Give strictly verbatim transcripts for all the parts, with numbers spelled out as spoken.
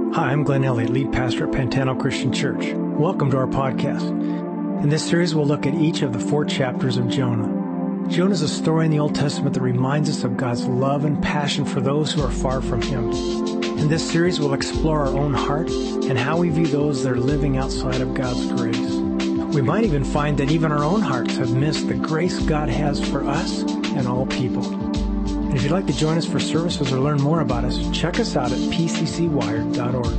Hi, I'm Glenn Elliott, lead pastor at Pantano Christian Church. Welcome to our podcast. In this series, we'll look at each of the four chapters of Jonah. Jonah is a story in the Old Testament that reminds us of God's love and passion for those who are far from Him. In this series, we'll explore our own heart and how we view those that are living outside of God's grace. We might even find that even our own hearts have missed the grace God has for us and all people. And if you'd like to join us for services or learn more about us, check us out at p c c wired dot org.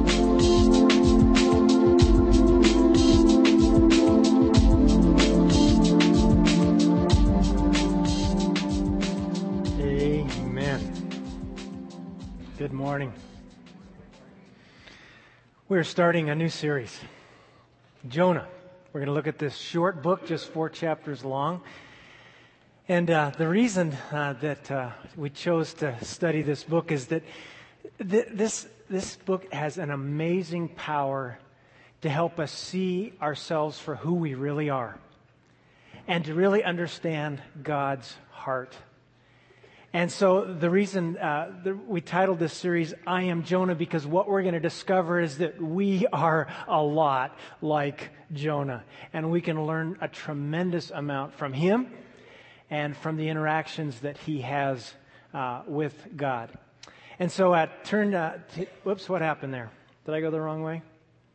Good morning. We're starting a new series, Jonah. We're going to look at this short book, just four chapters long. And uh, the reason uh, that uh, we chose to study this book is that th- this this book has an amazing power to help us see ourselves for who we really are and to really understand God's heart. And so the reason uh, the, we titled this series, I Am Jonah, because what we're going to discover is that we are a lot like Jonah. And we can learn a tremendous amount from him and from the interactions that he has uh, with God. And so uh, turn, uh, t- whoops, what happened there? Did I go the wrong way?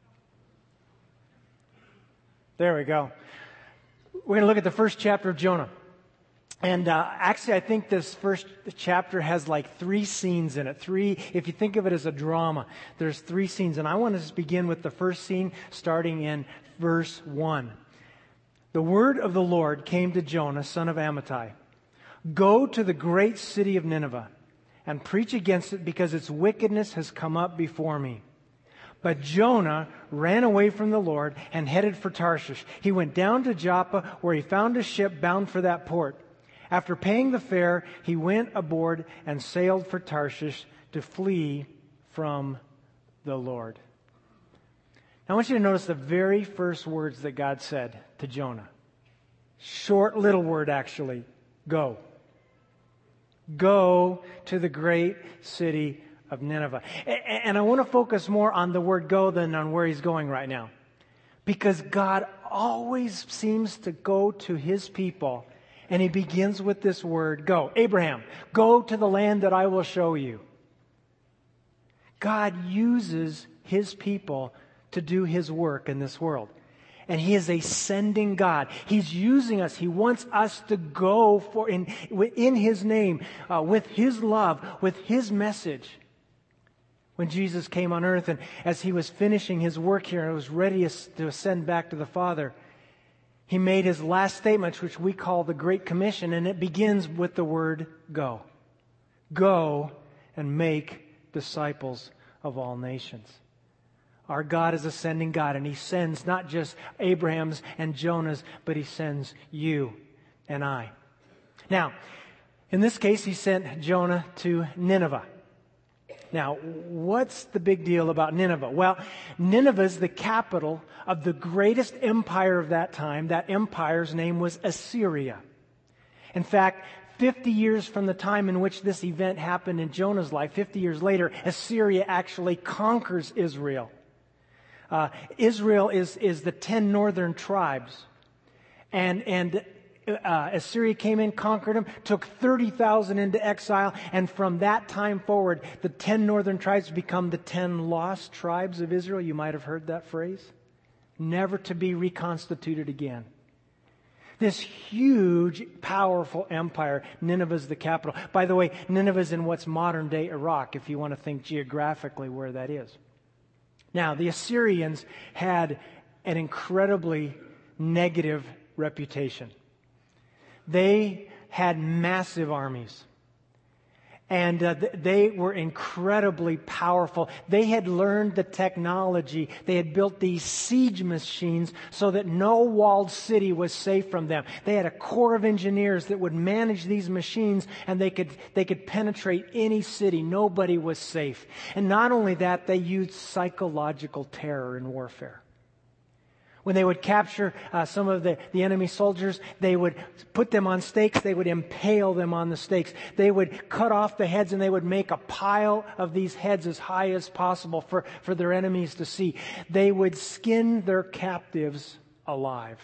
There we go. We're going to look at the first chapter of Jonah. And uh, actually, I think this first chapter has like three scenes in it. Three, if you think of it as a drama, there's three scenes. And I want to just begin with the first scene, starting in verse one. The word of the Lord came to Jonah, son of Amittai. Go to the great city of Nineveh and preach against it, because its wickedness has come up before me. But Jonah ran away from the Lord and headed for Tarshish. He went down to Joppa, where he found a ship bound for that port. After paying the fare, he went aboard and sailed for Tarshish to flee from the Lord. Now, I want you to notice the very first words that God said to Jonah. Short little word, actually. Go. Go to the great city of Nineveh. And I want to focus more on the word go than on where he's going right now. Because God always seems to go to His people, and He begins with this word, go. Abraham, go to the land that I will show you. God uses His people to do His work in this world. And He is a sending God. He's using us. He wants us to go for in, in His name, uh, with His love, with His message. When Jesus came on earth, and as He was finishing His work here and was ready to ascend back to the Father, He made His last statement, which we call the Great Commission, and it begins with the word go. Go and make disciples of all nations. Our God is a sending God, and He sends not just Abraham's and Jonah's, but He sends you and I. Now, in this case, He sent Jonah to Nineveh. Now, what's the big deal about Nineveh? Well, Nineveh is the capital of the greatest empire of that time. That empire's name was Assyria. In fact, fifty years from the time in which this event happened in Jonah's life, fifty years later, Assyria actually conquers Israel. Uh, Israel is, is the ten northern tribes. And, and uh, Assyria came in, conquered them, took thirty thousand into exile, and from that time forward, the ten northern tribes become the ten lost tribes of Israel. You might have heard that phrase. Never to be reconstituted again. This huge, powerful empire, Nineveh is the capital. By the way, Nineveh is in what's modern-day Iraq, if you want to think geographically where that is. Now, the Assyrians had an incredibly negative reputation. They had massive armies. And uh, th- they were incredibly powerful. They had learned the technology. They had built these siege machines so that no walled city was safe from them. They had a corps of engineers that would manage these machines, and they could they could penetrate any city. Nobody was safe. And not only that, they used psychological terror in warfare. When they would capture uh, some of the, the enemy soldiers, they would put them on stakes. They would impale them on the stakes. They would cut off the heads and they would make a pile of these heads as high as possible for, for their enemies to see. They would skin their captives alive.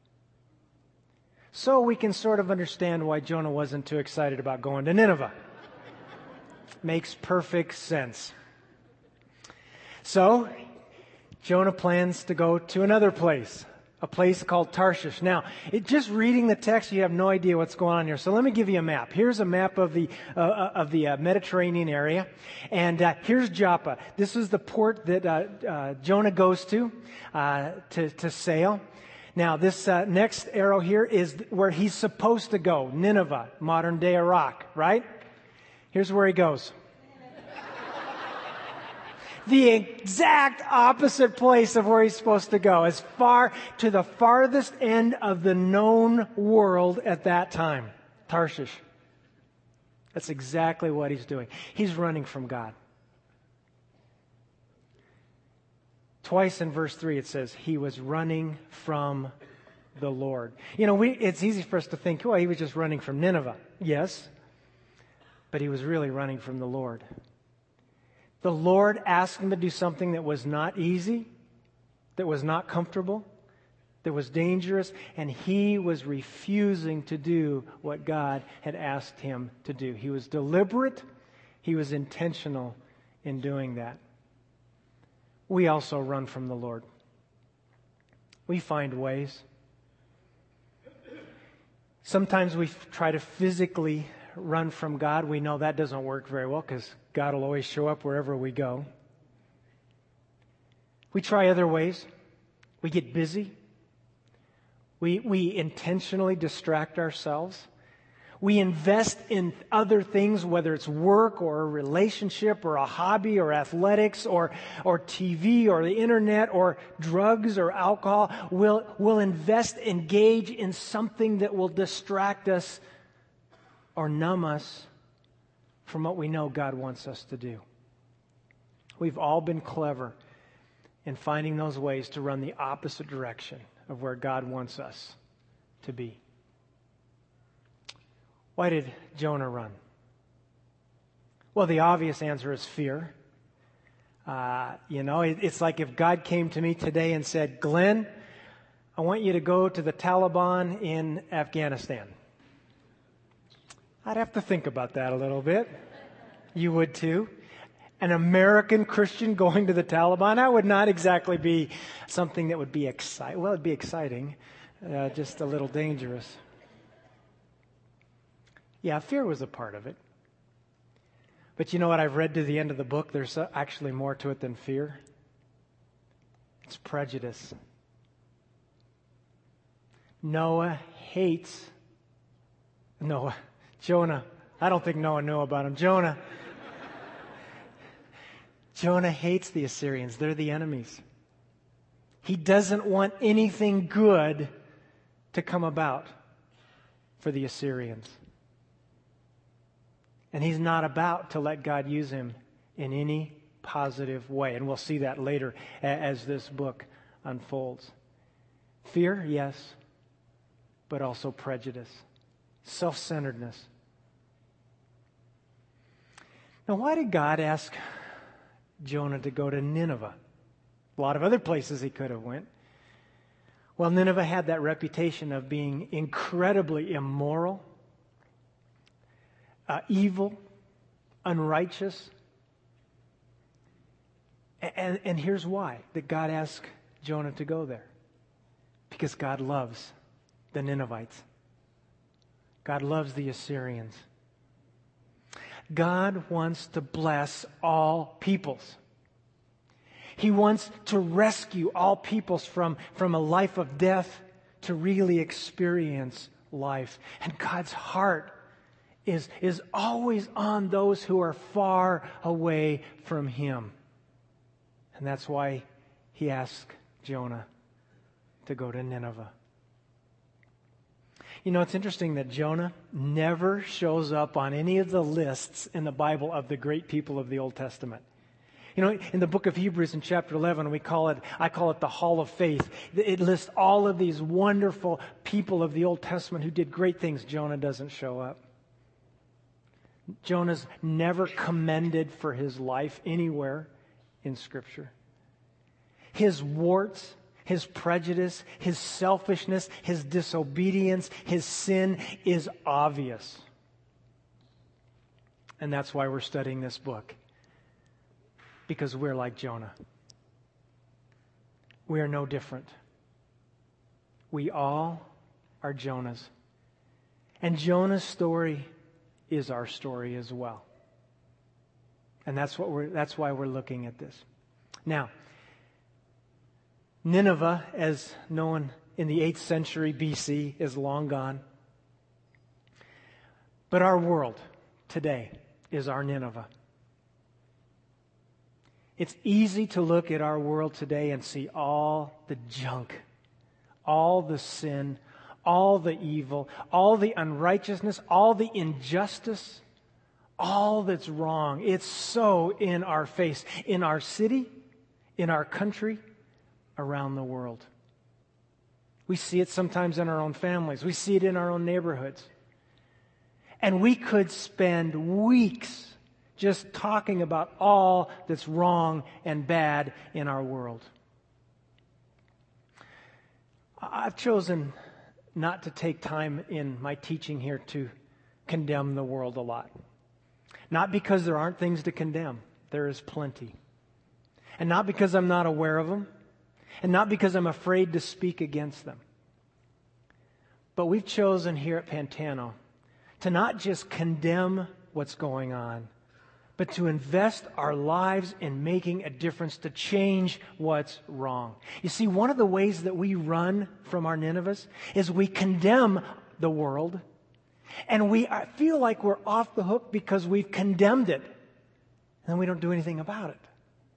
So we can sort of understand why Jonah wasn't too excited about going to Nineveh. Makes perfect sense. So Jonah plans to go to another place, a place called Tarshish. Now, it, just reading the text, you have no idea what's going on here. So let me give you a map. Here's a map of the uh, of the uh, Mediterranean area, and uh, here's Joppa. This is the port that uh, uh, Jonah goes to uh, to to sail. Now, this uh, next arrow here is where he's supposed to go, Nineveh, modern day Iraq, right? Here's where he goes. The exact opposite place of where he's supposed to go, as far to the farthest end of the known world at that time, Tarshish. That's exactly what he's doing. He's running from God. Twice in verse three it says, he was running from the Lord. You know, we, it's easy for us to think, well, he was just running from Nineveh. Yes, but he was really running from the Lord. The Lord asked him to do something that was not easy, that was not comfortable, that was dangerous, and he was refusing to do what God had asked him to do. He was deliberate, he was intentional in doing that. We also run from the Lord. We find ways. Sometimes we try to physically run from God. We know that doesn't work very well because God will always show up wherever we go. We try other ways. We get busy. We, we intentionally distract ourselves. We invest in other things, whether it's work or a relationship or a hobby or athletics or, or T V or the internet or drugs or alcohol. We'll, we'll invest, engage in something that will distract us or numb us from what we know God wants us to do. We've all been clever in finding those ways to run the opposite direction of where God wants us to be. Why did Jonah run? Well, the obvious answer is fear. Uh, you know, it, it's like if God came to me today and said, Glenn, I want you to go to the Taliban in Afghanistan. I'd have to think about that a little bit. You would too. An American Christian going to the Taliban, that would not exactly be something that would be exciting. Well, it'd be exciting, uh, just a little dangerous. Yeah, fear was a part of it. But you know what? I've read to the end of the book. There's actually more to it than fear. It's prejudice. Noah hates Noah. Jonah. I don't think Noah knew about him. Jonah. Jonah hates the Assyrians. They're the enemies. He doesn't want anything good to come about for the Assyrians. And he's not about to let God use him in any positive way. And we'll see that later as this book unfolds. Fear, yes, but also prejudice, self-centeredness. Now, why did God ask Jonah to go to Nineveh? A lot of other places he could have went. Well, Nineveh had that reputation of being incredibly immoral, uh, evil, unrighteous. And, and here's why that God asked Jonah to go there. Because God loves the Ninevites. God loves the Assyrians. God wants to bless all peoples. He wants to rescue all peoples from, from a life of death to really experience life. And God's heart is, is always on those who are far away from Him. And that's why He asked Jonah to go to Nineveh. You know, it's interesting that Jonah never shows up on any of the lists in the Bible of the great people of the Old Testament. You know, in the book of Hebrews in chapter eleven, we call it, I call it the Hall of Faith. It lists all of these wonderful people of the Old Testament who did great things. Jonah doesn't show up. Jonah's never commended for his life anywhere in Scripture. His warts, his prejudice, his selfishness, his disobedience, his sin is obvious. And that's why we're studying this book. Because we're like Jonah. We are no different. We all are Jonahs. And Jonah's story is our story as well. And that's what we're that's why we're looking at this. Now, Nineveh, as known in the eighth century B C, is long gone. But our world today is our Nineveh. It's easy to look at our world today and see all the junk, all the sin, all the evil, all the unrighteousness, all the injustice, all that's wrong. It's so in our face, in our city, in our country, around the world. We see it sometimes in our own families. We see it in our own neighborhoods. And we could spend weeks just talking about all that's wrong and bad in our world. I've chosen not to take time in my teaching here to condemn the world a lot. Not because there aren't things to condemn. There is plenty. And not because I'm not aware of them. And not because I'm afraid to speak against them. But we've chosen here at Pantano to not just condemn what's going on, but to invest our lives in making a difference to change what's wrong. You see, one of the ways that we run from our Ninevehs is we condemn the world, and we feel like we're off the hook because we've condemned it, and then we don't do anything about it.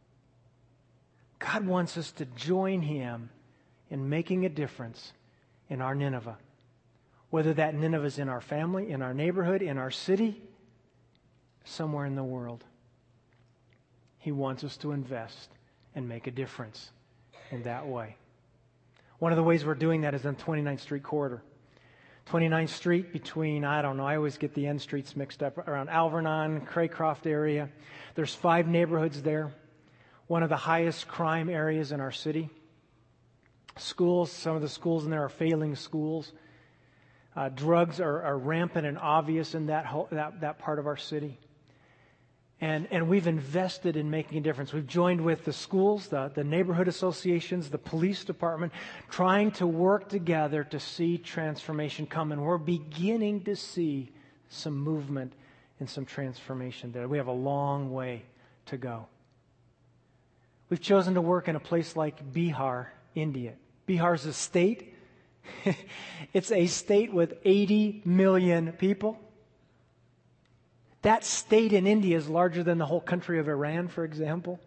God wants us to join Him in making a difference in our Nineveh. Whether that Nineveh is in our family, in our neighborhood, in our city, somewhere in the world. He wants us to invest and make a difference in that way. One of the ways we're doing that is on twenty-ninth Street corridor. twenty-ninth Street between, I don't know, I always get the end streets mixed up, around Alvernon, Craycroft area. There's five neighborhoods there. One of the highest crime areas in our city. Schools, some of the schools in there are failing schools. Uh, drugs are, are rampant and obvious in that, whole, that that part of our city. And and we've invested in making a difference. We've joined with the schools, the, the neighborhood associations, the police department, trying to work together to see transformation come. And we're beginning to see some movement and some transformation there. We have a long way to go. We've chosen to work in a place like Bihar, India. Bihar is a state. It's a state with eighty million people. That state in India is larger than the whole country of Iran, for example.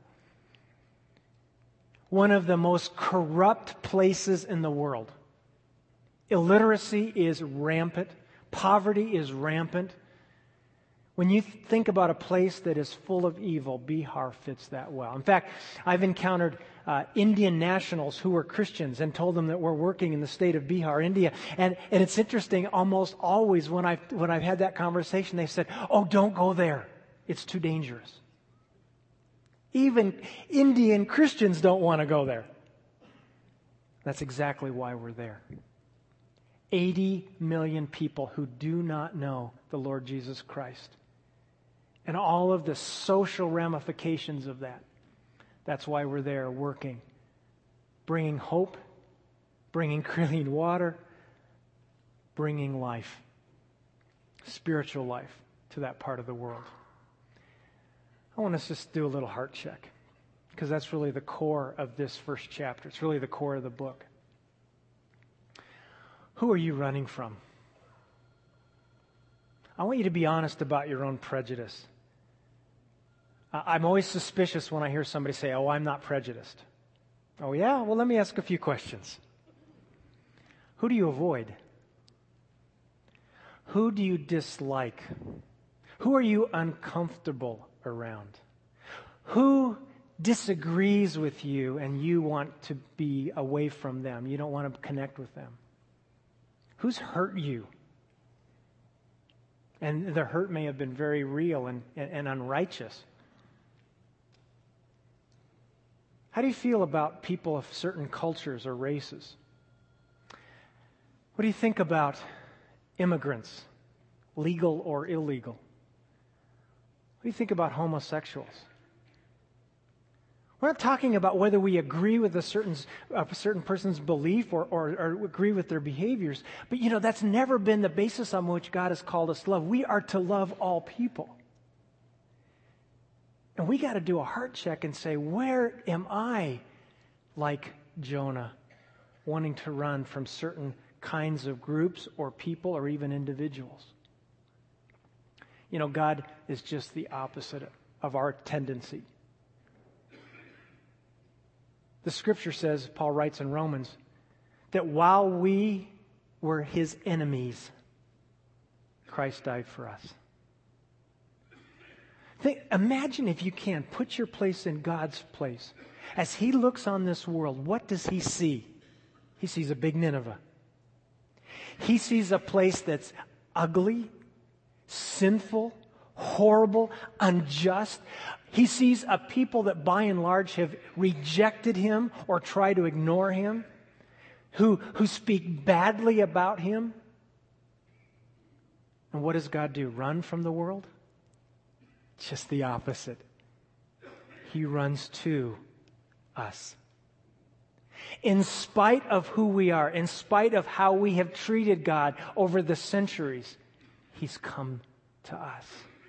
One of the most corrupt places in the world. Illiteracy is rampant. Poverty is rampant. When you think about a place that is full of evil, Bihar fits that well. In fact, I've encountered uh, Indian nationals who were Christians and told them that we're working in the state of Bihar, India. And, and it's interesting, almost always when I've, when I've had that conversation, they said, oh, don't go there. It's too dangerous. Even Indian Christians don't want to go there. That's exactly why we're there. eighty million people who do not know the Lord Jesus Christ. And all of the social ramifications of that. That's why we're there working. Bringing hope, bringing clean water, bringing life, spiritual life to that part of the world. I want us to just do a little heart check, because that's really the core of this first chapter. It's really the core of the book. Who are you running from? I want you to be honest about your own prejudice. I'm always suspicious when I hear somebody say, oh, I'm not prejudiced. Oh, yeah? Well, let me ask a few questions. Who do you avoid? Who do you dislike? Who are you uncomfortable around? Who disagrees with you and you want to be away from them. You don't want to connect with them? Who's hurt you? And the hurt may have been very real and, and, and unrighteous. How do you feel about people of certain cultures or races? What do you think about immigrants, legal or illegal? What do you think about homosexuals? We're not talking about whether we agree with a certain, a certain person's belief or, or, or agree with their behaviors. But, you know, that's never been the basis on which God has called us to love. We are to love all people. And we got to do a heart check and say, where am I like Jonah, wanting to run from certain kinds of groups or people or even individuals? You know, God is just the opposite of our tendency. The Scripture says, Paul writes in Romans, that while we were His enemies, Christ died for us. Think, imagine, if you can, put your place in God's place. As He looks on this world, what does He see? He sees a big Nineveh. He sees a place that's ugly, sinful, horrible, unjust. He sees a people that by and large have rejected Him or try to ignore Him, who, who speak badly about Him. And what does God do? Run from the world? Just the opposite. He runs to us. In spite of who we are, in spite of how we have treated God over the centuries, He's come to us.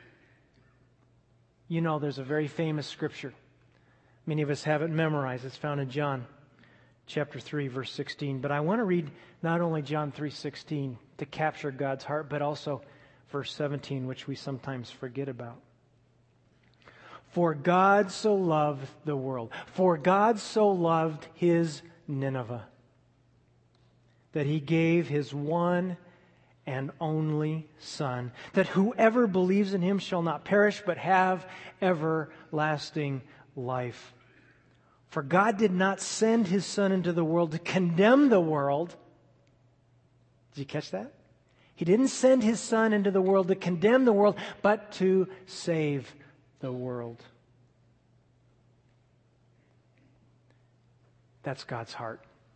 You know, there's a very famous scripture. Many of us have it memorized. It's found in John chapter three, verse sixteen. But I want to read not only John three sixteen to capture God's heart, but also verse seventeen, which we sometimes forget about. For God so loved the world, for God so loved His Nineveh, that He gave His one and only Son, that whoever believes in Him shall not perish, but have everlasting life. For God did not send His Son into the world to condemn the world. Did you catch that? He didn't send His Son into the world to condemn the world, but to save the world. That's God's heart.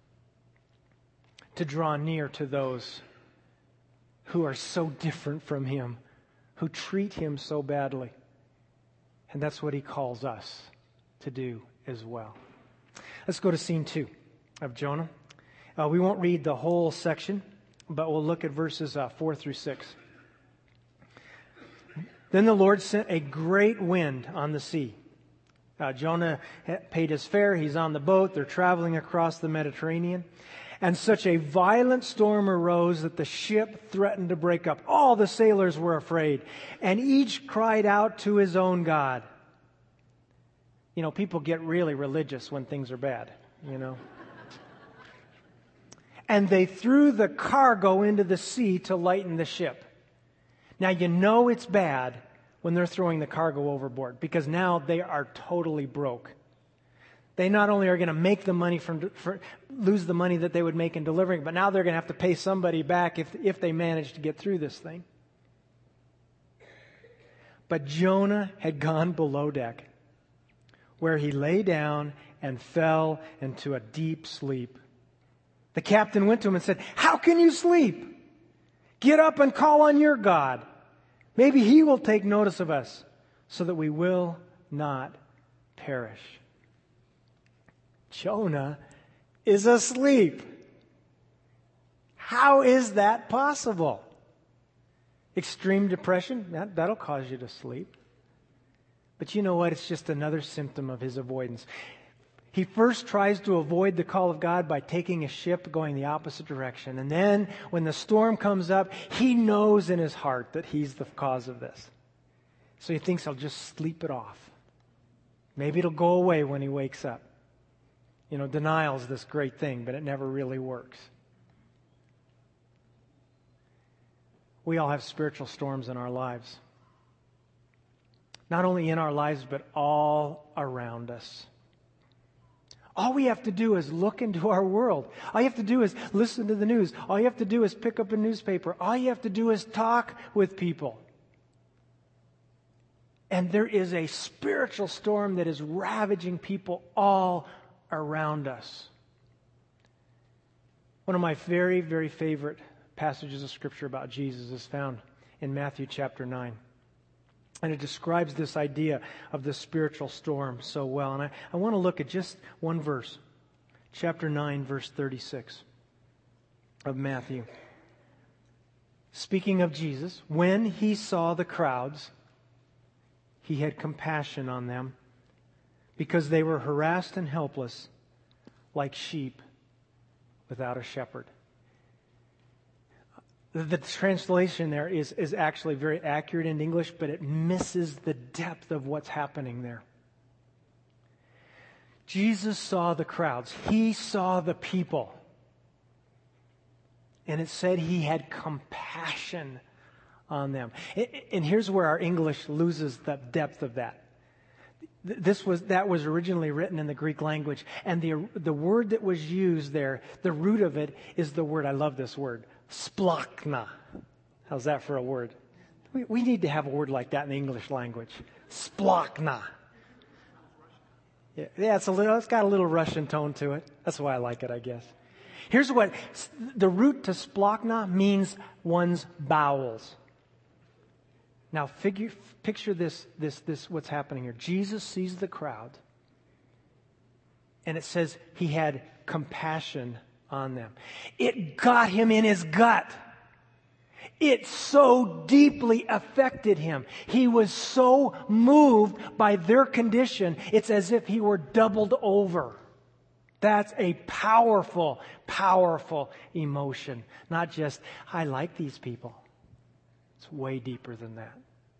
To draw near to those who are so different from Him, who treat Him so badly. And that's what He calls us to do as well. Let's go to scene two of Jonah. Uh, we won't read the whole section, but we'll look at verses uh, four through six. Then the Lord sent a great wind on the sea. Uh, Jonah paid his fare. He's on the boat. They're traveling across the Mediterranean. And such a violent storm arose that the ship threatened to break up. All the sailors were afraid, and each cried out to his own God. You know, people get really religious when things are bad, you know. And they threw the cargo into the sea to lighten the ship. Now, you know it's bad when they're throwing the cargo overboard, because now they are totally broke. They not only are going to make the money from for, lose the money that they would make in delivering, but now they're going to have to pay somebody back if if they manage to get through this thing. But Jonah had gone below deck, where he lay down and fell into a deep sleep. The captain went to him and said, "How can you sleep? Get up and call on your God. Maybe He will take notice of us so that we will not perish." Jonah is asleep. How is that possible? Extreme depression, that, that'll cause you to sleep. But you know what? It's just another symptom of his avoidance. He first tries to avoid the call of God by taking a ship going the opposite direction. And then when the storm comes up, he knows in his heart that he's the cause of this. So he thinks, I'll just sleep it off. Maybe it'll go away when he wakes up. You know, denial is this great thing, but it never really works. We all have spiritual storms in our lives. Not only in our lives, but all around us. All we have to do is look into our world. All you have to do is listen to the news. All you have to do is pick up a newspaper. All you have to do is talk with people. And there is a spiritual storm that is ravaging people all around us. One of my very, very favorite passages of Scripture about Jesus is found in Matthew chapter nine. And it describes this idea of the spiritual storm so well. And I, I want to look at just one verse. Chapter nine, verse thirty-six of Matthew. Speaking of Jesus, when he saw the crowds, he had compassion on them because they were harassed and helpless like sheep without a shepherd. The translation there is, is actually very accurate in English, but it misses the depth of what's happening there. Jesus saw the crowds. He saw the people. And it said he had compassion on them. And here's where our English loses the depth of that. This was that was originally written in the Greek language, and the the word that was used there, the root of it is the word, I love this word, splachna. How's that for a word? We, we need to have a word like that in the English language. Splachna. Yeah, yeah, it's a little, it's got a little Russian tone to it. That's why I like it, I guess. Here's what the root to splachna means: one's bowels. Now, figure, picture this, this, this, what's happening here. Jesus sees the crowd, and it says he had compassion on them. It got him in his gut. It so deeply affected him. He was so moved by their condition, it's as if he were doubled over. That's a powerful, powerful emotion. Not just, I like these people. It's way deeper than that.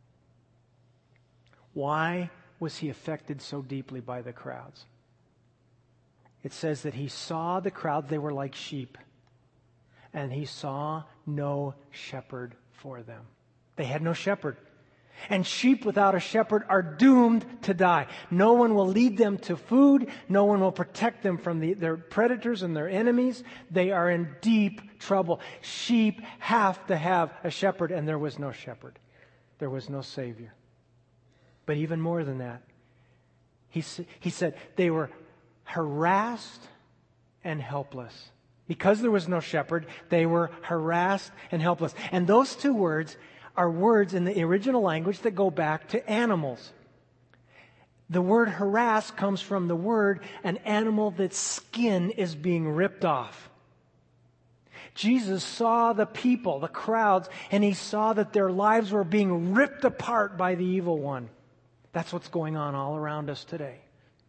Why was he affected so deeply by the crowds? It says that he saw the crowds, they were like sheep, and he saw no shepherd for them. They had no shepherd. And sheep without a shepherd are doomed to die. No one will lead them to food. No one will protect them from the, their predators and their enemies. They are in deep trouble. Sheep have to have a shepherd, and there was no shepherd. There was no Savior. But even more than that, he, he said they were harassed and helpless. Because there was no shepherd, they were harassed and helpless. And those two words are words in the original language that go back to animals. The word harass comes from the word an animal that's skin is being ripped off. Jesus saw the people, the crowds, and he saw that their lives were being ripped apart by the evil one. That's what's going on all around us today.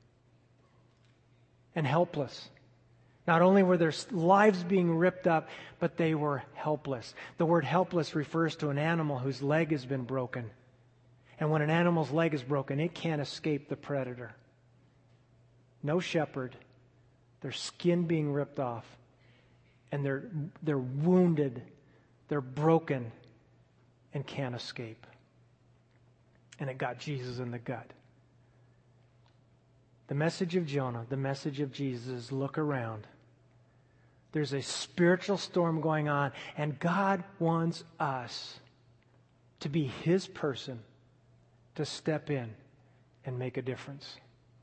And helpless. Not only were their lives being ripped up, but they were helpless. The word helpless refers to an animal whose leg has been broken. And when an animal's leg is broken, it can't escape the predator. No shepherd. Their skin being ripped off. And they're, they're wounded. They're broken and can't escape. And it got Jesus in the gut. The message of Jonah, the message of Jesus is look around. There's a spiritual storm going on, and God wants us to be His person to step in and make a difference.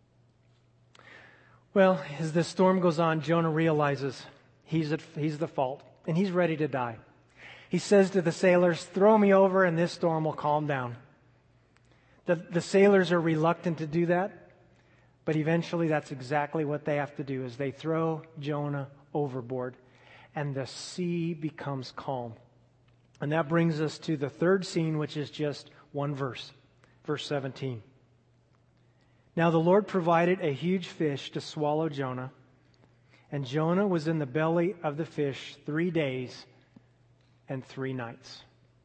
Well, as the storm goes on, Jonah realizes he's at, he's the fault, and he's ready to die. He says to the sailors, "Throw me over, and this storm will calm down." The, the sailors are reluctant to do that, but eventually that's exactly what they have to do, is they throw Jonah overboard, and the sea becomes calm. And that brings us to the third scene, which is just one verse, verse seventeen. Now the Lord provided a huge fish to swallow Jonah, and Jonah was in the belly of the fish three days and three nights.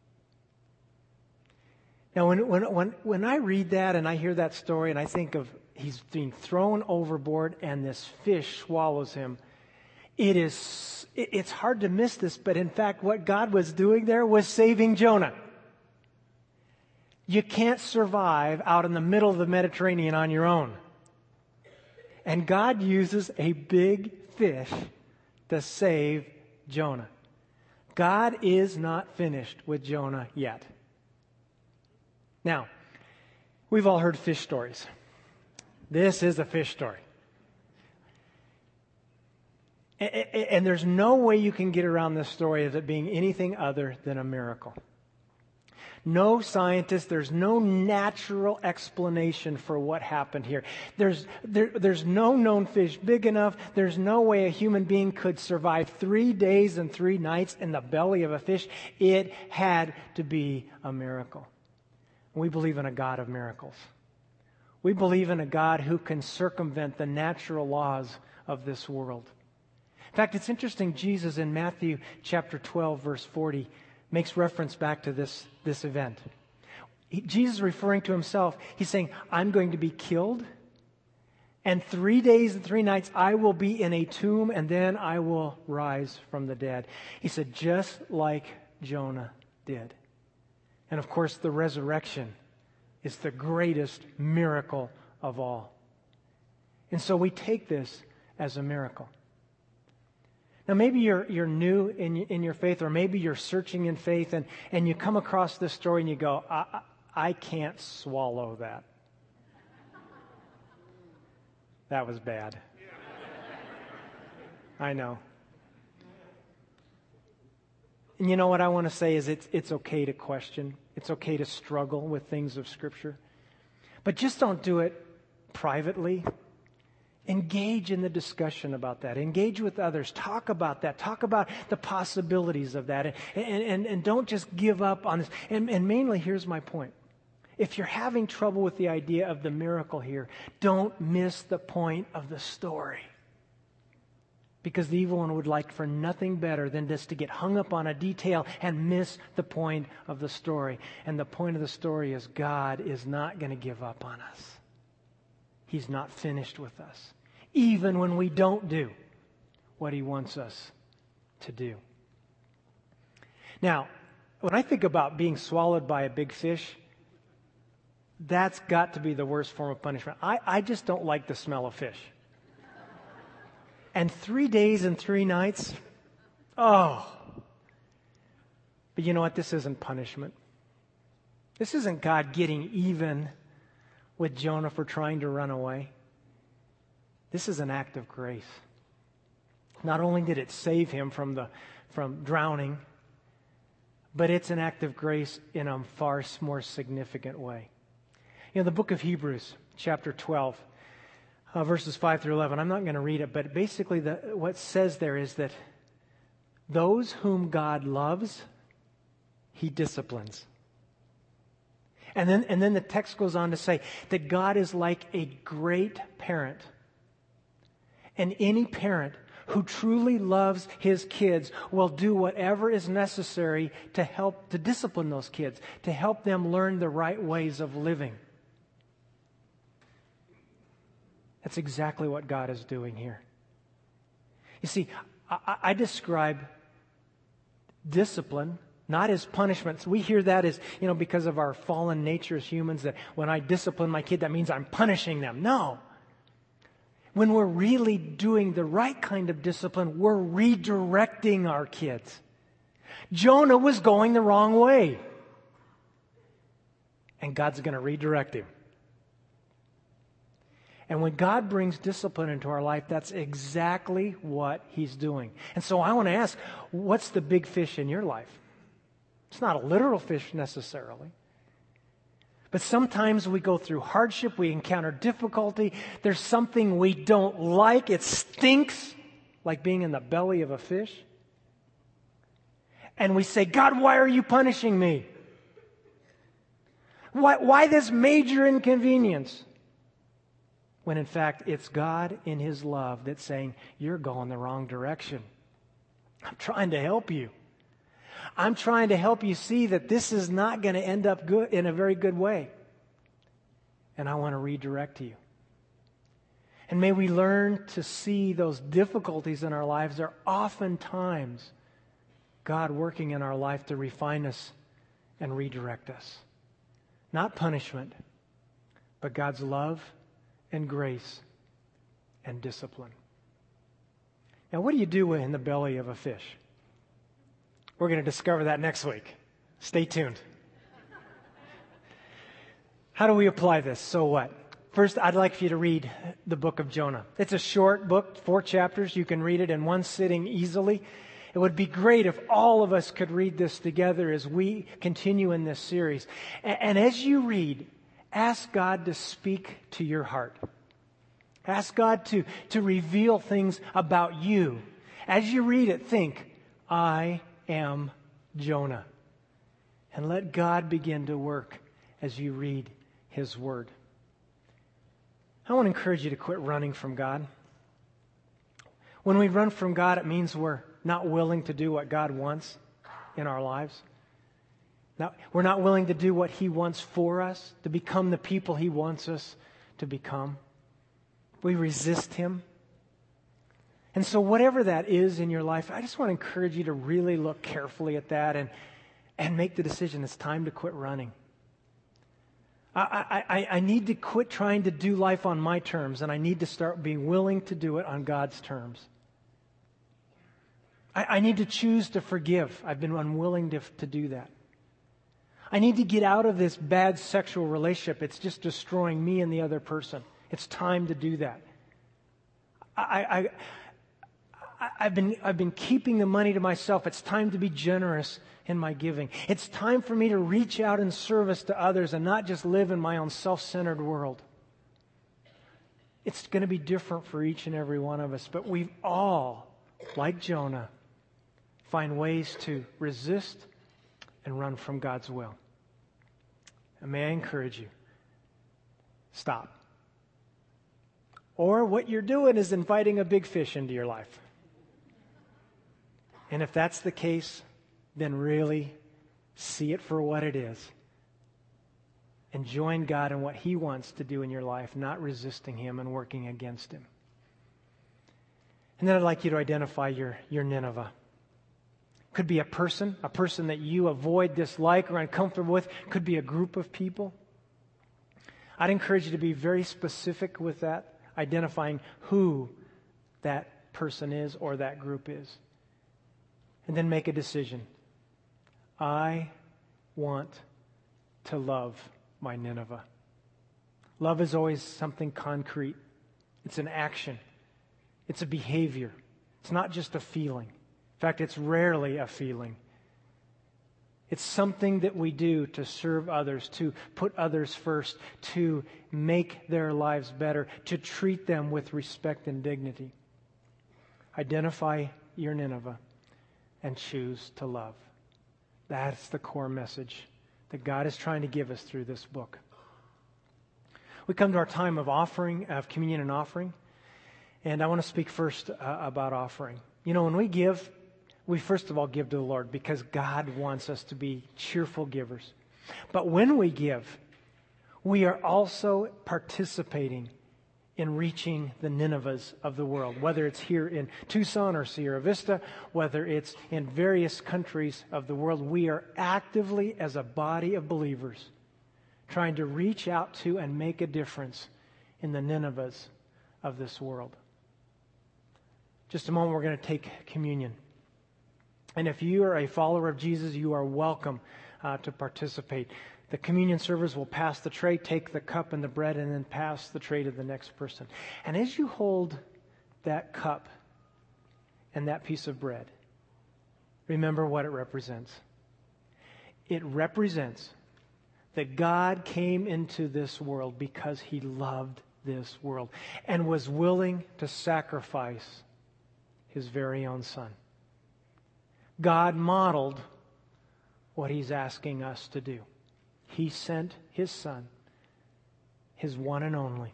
Now when, when, when, when I read that and I hear that story and I think of he's being thrown overboard and this fish swallows him, It is, it's hard to miss this, but in fact what God was doing there was saving Jonah. You can't survive out in the middle of the Mediterranean on your own. And God uses a big fish to save Jonah. God is not finished with Jonah yet. Now, we've all heard fish stories. This is a fish story. And there's no way you can get around this story as it being anything other than a miracle. No scientist, there's no natural explanation for what happened here. There's, there, there's no known fish big enough. There's no way a human being could survive three days and three nights in the belly of a fish. It had to be a miracle. We believe in a God of miracles. We believe in a God who can circumvent the natural laws of this world. In fact, it's interesting, Jesus in Matthew chapter twelve, verse forty, makes reference back to this, this event. He, Jesus referring to himself, he's saying, I'm going to be killed, and three days and three nights I will be in a tomb, and then I will rise from the dead. He said, just like Jonah did. And of course, the resurrection is the greatest miracle of all. And so we take this as a miracle. Now, maybe you're you're new in in your faith, or maybe you're searching in faith, and, and you come across this story and you go, I, I, I can't swallow that. That was bad. I know. And you know what I want to say is it's it's okay to question. It's okay to struggle with things of Scripture. But just don't do it privately. Engage in the discussion about that. Engage with others. Talk about that. Talk about the possibilities of that. And, and, and, and don't just give up on this. And, and mainly, here's my point. If you're having trouble with the idea of the miracle here, don't miss the point of the story. Because the evil one would like for nothing better than just to get hung up on a detail and miss the point of the story. And the point of the story is God is not going to give up on us. He's not finished with us, even when we don't do what He wants us to do. Now, when I think about being swallowed by a big fish, that's got to be the worst form of punishment. I, I just don't like the smell of fish. And three days and three nights, oh. But you know what? This isn't punishment. This isn't God getting even with Jonah for trying to run away. This is an act of grace. Not only did it save him from the from drowning, but it's an act of grace in a far more significant way. You know, the book of Hebrews, chapter twelve, uh, verses five through eleven, I'm not going to read it, but basically the, what it says there is that those whom God loves, He disciplines. And then, and then the text goes on to say that God is like a great parent. And any parent who truly loves his kids will do whatever is necessary to help, to discipline those kids, to help them learn the right ways of living. That's exactly what God is doing here. You see, I, I describe discipline not as punishments. We hear that as, you know, because of our fallen nature as humans, that when I discipline my kid, that means I'm punishing them. No. When we're really doing the right kind of discipline, we're redirecting our kids. Jonah was going the wrong way. And God's going to redirect him. And when God brings discipline into our life, that's exactly what He's doing. And so I want to ask, what's the big fish in your life? It's not a literal fish necessarily. But sometimes we go through hardship, we encounter difficulty, there's something we don't like, it stinks, like being in the belly of a fish. And we say, God, why are you punishing me? Why, why this major inconvenience? When in fact, it's God in His love that's saying, you're going the wrong direction. I'm trying to help you. I'm trying to help you see that this is not going to end up good in a very good way. And I want to redirect you. And may we learn to see those difficulties in our lives are oftentimes God working in our life to refine us and redirect us. Not punishment, but God's love and grace and discipline. Now, what do you do in the belly of a fish? We're going to discover that next week. Stay tuned. How do we apply this? So what? First, I'd like for you to read the book of Jonah. It's a short book, four chapters. You can read it in one sitting easily. It would be great if all of us could read this together as we continue in this series. And as you read, ask God to speak to your heart. Ask God to, to reveal things about you. As you read it, think, I am Jonah. And let God begin to work as you read His Word. I want to encourage you to quit running from God. When we run from God, it means we're not willing to do what God wants in our lives. Now, we're not willing to do what He wants for us, to become the people He wants us to become. We resist Him. And so whatever that is in your life, I just want to encourage you to really look carefully at that and, and make the decision. It's time to quit running. I, I, I need to quit trying to do life on my terms, and I need to start being willing to do it on God's terms. I, I need to choose to forgive. I've been unwilling to, to do that. I need to get out of this bad sexual relationship. It's just destroying me and the other person. It's time to do that. I, I, I've been, I've been keeping the money to myself. It's time to be generous in my giving. It's time for me to reach out in service to others and not just live in my own self-centered world. It's going to be different for each and every one of us, but we've all, like Jonah, find ways to resist and run from God's will. And may I encourage you, stop. Or what you're doing is inviting a big fish into your life. And if that's the case, then really see it for what it is. And join God in what He wants to do in your life, not resisting Him and working against Him. And then I'd like you to identify your, your Nineveh. Could be a person, a person that you avoid, dislike, or uncomfortable with. Could be a group of people. I'd encourage you to be very specific with that, identifying who that person is or that group is. And then make a decision. I want to love my Nineveh. Love is always something concrete. It's an action. It's a behavior. It's not just a feeling. In fact, it's rarely a feeling. It's something that we do to serve others, to put others first, to make their lives better, to treat them with respect and dignity. Identify your Nineveh and choose to love. That's the core message that God is trying to give us through this book. We come to our time of offering, of communion and offering. And I want to speak first uh, about offering. You know, when we give, we first of all give to the Lord because God wants us to be cheerful givers. But when we give, we are also participating in reaching the Ninevehs of the world, whether it's here in Tucson or Sierra Vista, whether it's in various countries of the world. We are actively, as a body of believers, trying to reach out to and make a difference in the Ninevehs of this world. Just a moment, we're going to take communion. And if you are a follower of Jesus, you are welcome uh, to participate. The communion servers will pass the tray, take the cup and the bread, and then pass the tray to the next person. And as you hold that cup and that piece of bread, remember what it represents. It represents that God came into this world because He loved this world and was willing to sacrifice His very own Son. God modeled what He's asking us to do. He sent His Son, His one and only.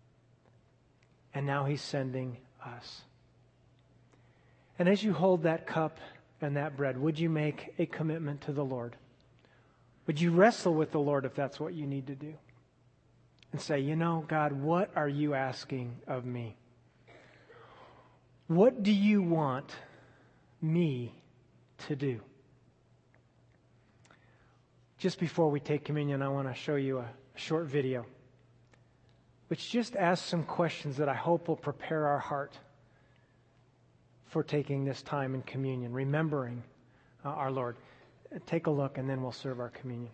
And now He's sending us. And as you hold that cup and that bread, would you make a commitment to the Lord? Would you wrestle with the Lord if that's what you need to do? And say, you know, God, what are you asking of me? What do you want me to do? just before we take communion, I want to show you a short video which just asks some questions that I hope will prepare our heart for taking this time in communion, remembering uh, our Lord. Take a look, and then we'll serve our communion.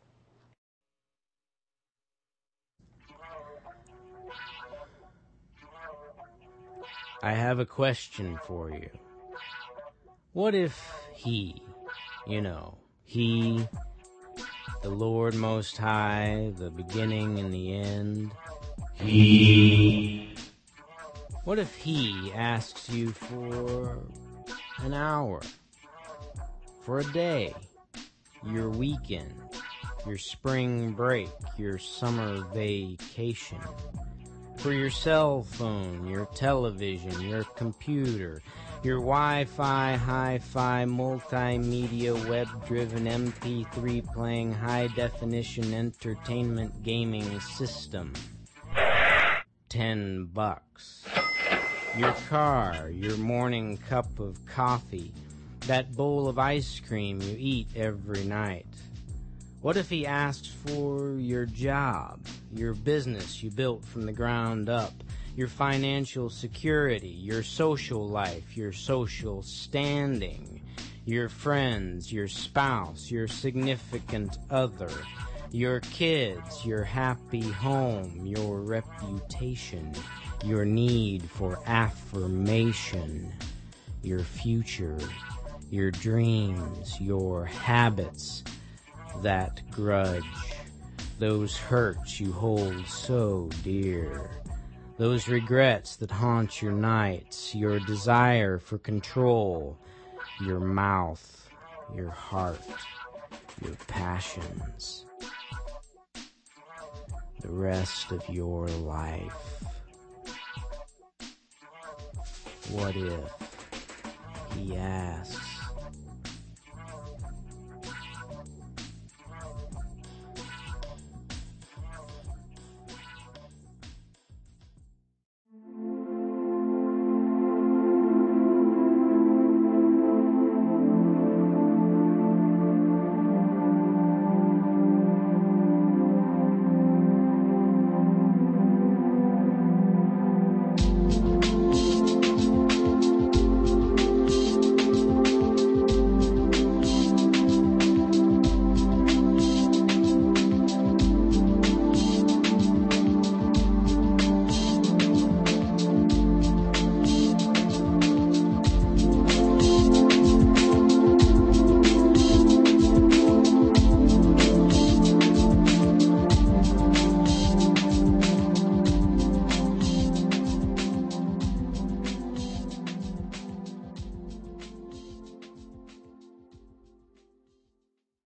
I have a question for you. What if he, you know, he, the Lord Most High, the beginning and the end, he, what if he asks you for an hour, for a day, your weekend, your spring break, your summer vacation, for your cell phone, your television, your computer, your Wi-Fi, hi-fi, multimedia, web-driven M P three playing high-definition entertainment gaming system? Ten bucks. Your car, your morning cup of coffee, that bowl of ice cream you eat every night. What if he asked for your job, your business you built from the ground up, your financial security, your social life, your social standing, your friends, your spouse, your significant other, your kids, your happy home, your reputation, your need for affirmation, your future, your dreams, your habits, that grudge, those hurts you hold so dear, those regrets that haunt your nights, your desire for control, your mouth, your heart, your passions, the rest of your life. What if he asks